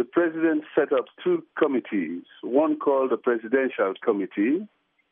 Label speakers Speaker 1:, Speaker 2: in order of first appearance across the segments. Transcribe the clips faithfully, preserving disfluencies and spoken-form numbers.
Speaker 1: the president set up two committees, one called the Presidential Committee,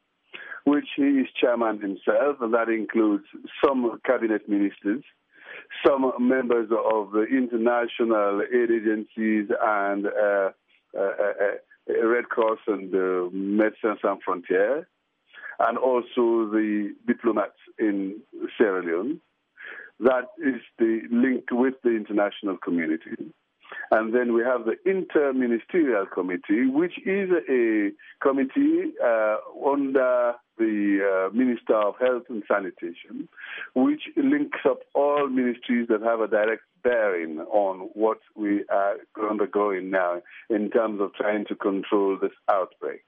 Speaker 1: which he is chairman himself, and that includes some cabinet ministers, some members of the international aid agencies and uh, uh, uh, Red Cross and uh, Médecins Sans Frontières, and also the diplomats in Sierra Leone. That is the link with the international community. And then we have the Inter-Ministerial Committee, which is a committee uh, under the uh, Minister of Health and Sanitation, which links up all ministries that have a direct bearing on what we are undergoing now in terms of trying to control this outbreak.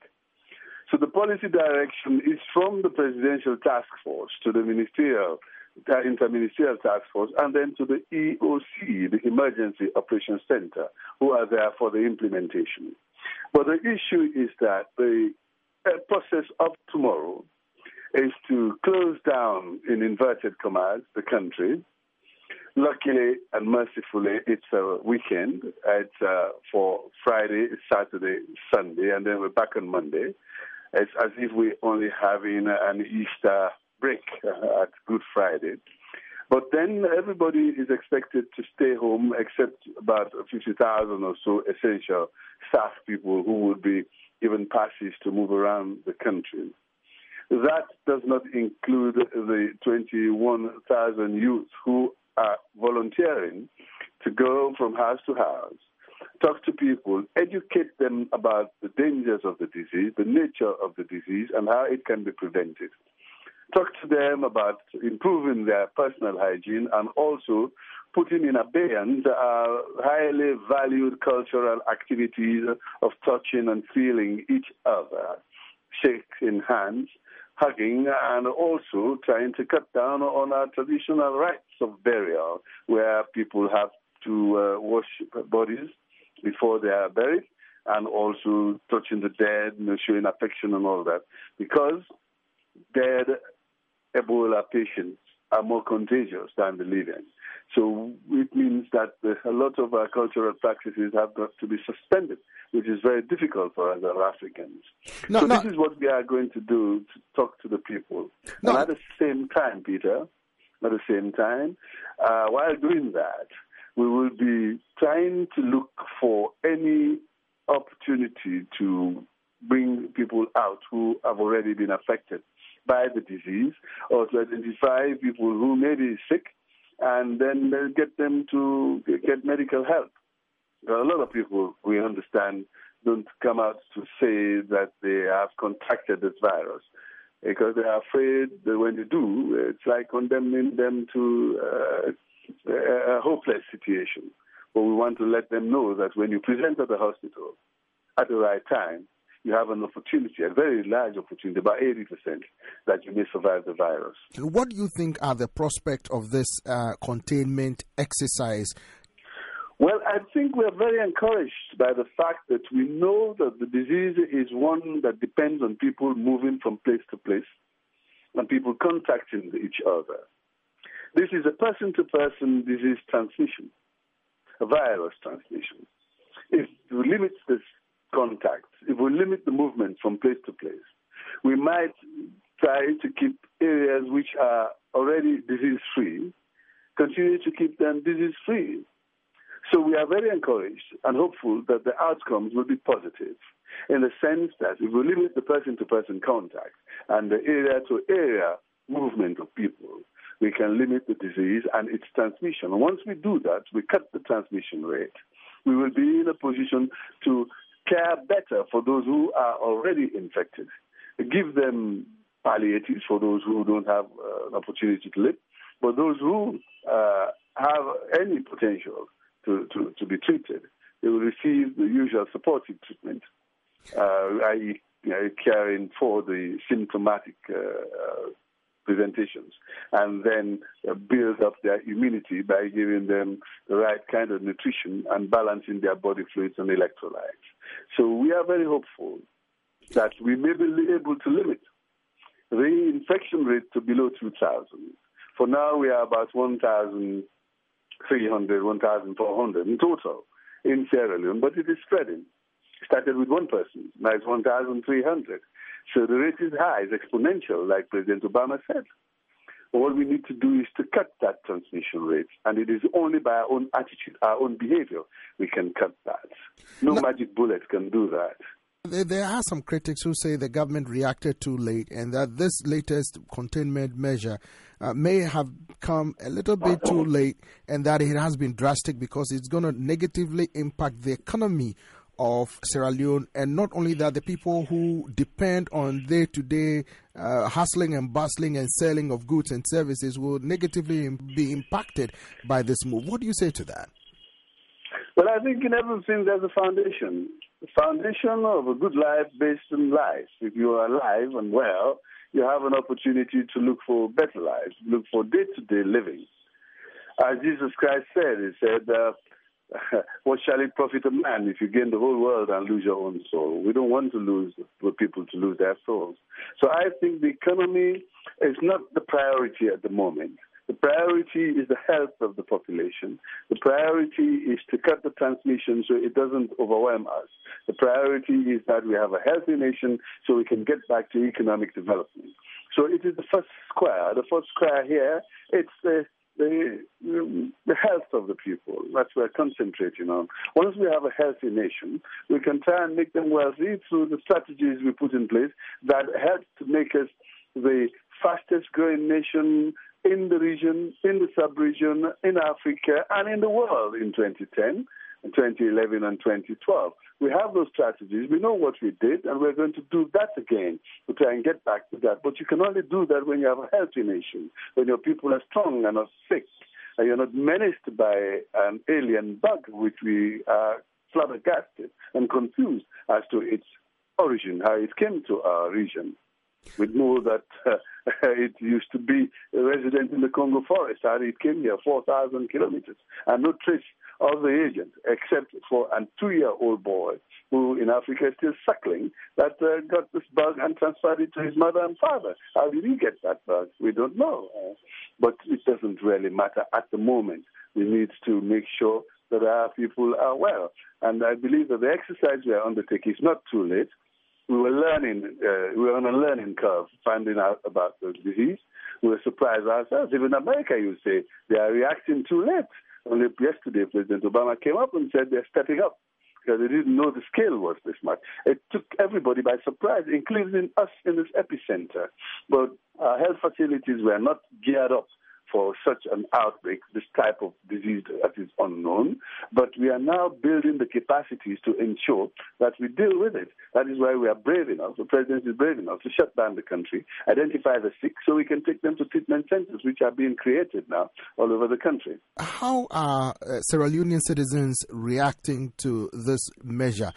Speaker 1: So the policy direction is from the Presidential Task Force to the Ministerial the Interministerial Task Force, and then to the E O C, the Emergency Operations Center, who are there for the implementation. But the issue is that the uh, process of tomorrow is to close down, in inverted commas, the country. Luckily and mercifully, it's a weekend. It's uh, for Friday, Saturday, Sunday, and then we're back on Monday. It's as if we're only having an Easter break uh, at Good Friday. But then everybody is expected to stay home except about fifty thousand or so essential staff people who would be given passes to move around the country. That does not include the twenty-one thousand youths who are volunteering to go from house to house, talk to people, educate them about the dangers of the disease, the nature of the disease, and how it can be prevented. Talk to them about improving their personal hygiene and also putting in abeyance uh, highly valued cultural activities of touching and feeling each other, shaking hands, hugging, and also trying to cut down on our traditional rites of burial, where people have to uh, wash bodies before they are buried, and also touching the dead, you know, showing affection and all that, because dead Ebola patients are more contagious than the living. So it means that a lot of our cultural practices have got to be suspended, which is very difficult for us as Africans. No, so no. This is what we are going to do, to talk to the people. No. And at the same time, Peter, at the same time, uh, while doing that, we will be trying to look for any opportunity to bring people out who have already been affected by the disease, or to identify people who may be sick and then get them to get medical help. There are a lot of people, we understand, don't come out to say that they have contracted this virus because they are afraid that when they do, it's like condemning them to uh, a hopeless situation. But we want to let them know that when you present at the hospital at the right time, you have an opportunity, a very large opportunity, about eighty percent, that you may survive the virus.
Speaker 2: What do you think are the prospects of this uh, containment exercise?
Speaker 1: Well, I think we're very encouraged by the fact that we know that the disease is one that depends on people moving from place to place and people contacting each other. This is a person-to-person disease transmission, a virus transmission. If we limit this contact, if we limit the movement from place to place, we might try to keep areas which are already disease-free, continue to keep them disease-free. So we are very encouraged and hopeful that the outcomes will be positive in the sense that if we limit the person-to-person contact and the area-to-area movement of people, we can limit the disease and its transmission. And once we do that, we cut the transmission rate, we will be in a position to care better for those who are already infected, give them palliatives for those who don't have uh, an opportunity to live, but those who uh, have any potential to, to, to be treated, they will receive the usual supportive treatment, uh, that is, you know, caring for the symptomatic uh, uh, presentations, and then uh, build up their immunity by giving them the right kind of nutrition and balancing their body fluids and electrolytes. So we are very hopeful that we may be able to limit the infection rate to below two thousand. For now, we are about one thousand three hundred, one thousand four hundred in total in Sierra Leone, but it is spreading. It started with one person, now it's one thousand three hundred. So the rate is high, it's exponential, like President Obama said. All we need to do is to cut that transmission rate, and it is only by our own attitude, our own behavior, we can cut that. No, no magic bullet can do that.
Speaker 2: There are some critics who say the government reacted too late and that this latest containment measure uh, may have come a little bit too late and that it has been drastic because it's going to negatively impact the economy of Sierra Leone, and not only that, the people who depend on day-to-day uh, hustling and bustling and selling of goods and services will negatively be impacted by this move. What do you say to that?
Speaker 1: Well, I think in everything there's a foundation. The foundation of a good life based on life. If you are alive and well, you have an opportunity to look for better lives, look for day-to-day living. As Jesus Christ said, he said, uh, what shall it profit a man if you gain the whole world and lose your own soul? We don't want to lose for people to lose their souls. So I think the economy is not the priority at the moment. The priority is the health of the population. The priority is to cut the transmission so it doesn't overwhelm us. The priority is that we have a healthy nation so we can get back to economic development. So it is the first square. The first square here, it's the The, the health of the people. That's what we're concentrating on. Once we have a healthy nation, we can try and make them wealthy through the strategies we put in place that help to make us the fastest growing nation in the region, in the sub-region, in Africa, and in the world in twenty ten, twenty eleven, and twenty twelve. We have those strategies. We know what we did, and we're going to do that again to try and get back to that. But you can only do that when you have a healthy nation, when your people are strong and not sick, and you're not menaced by an alien bug, which we are flabbergasted and confused as to its origin, how it came to our region. We know that uh, it used to be a resident in the Congo forest, and it came here four thousand kilometers, and no trace of the agent, except for a two-year-old boy who in Africa is still suckling, that uh, got this bug and transferred it to his mother and father. How did he get that bug? We don't know. Uh, but it doesn't really matter at the moment. We need to make sure that our people are well. And I believe that the exercise we are undertaking is not too late. We were learning, uh, we were on a learning curve, finding out about the disease. We were surprised ourselves. Even in America, you say, they are reacting too late. Only yesterday, President Obama came up and said they're stepping up because they didn't know the scale was this much. It took everybody by surprise, including us in this epicenter. But our health facilities were not geared up for such an outbreak, this type of disease that is unknown. But we are now building the capacities to ensure that we deal with it. That is why we are brave enough, the president is brave enough to shut down the country, identify the sick, so we can take them to treatment centers, which are being created now all over the country.
Speaker 2: How are uh, Sierra Leonean citizens reacting to this measure?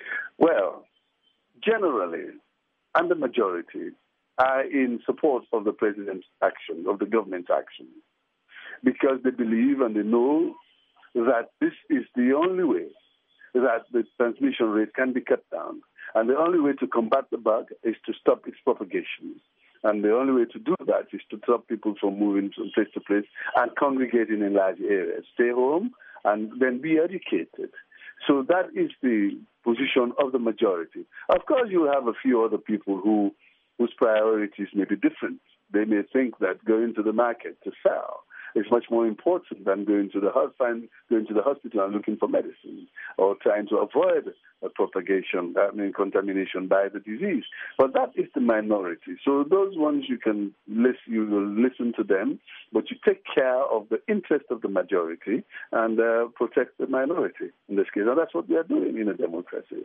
Speaker 1: Well, generally, and the majority, are in support of the president's action, of the government's action, because they believe and they know that this is the only way that the transmission rate can be cut down. And the only way to combat the bug is to stop its propagation. And the only way to do that is to stop people from moving from place to place and congregating in large areas. Stay home and then be educated. So that is the position of the majority. Of course, you have a few other people who whose priorities may be different. They may think that going to the market to sell is much more important than going to the hospital, going to the hospital and looking for medicine, or trying to avoid a propagation, I mean contamination by the disease. But that is the minority. So those ones you can listen, you will listen to them, but you take care of the interest of the majority and uh, protect the minority in this case. And that's what we are doing in a democracy.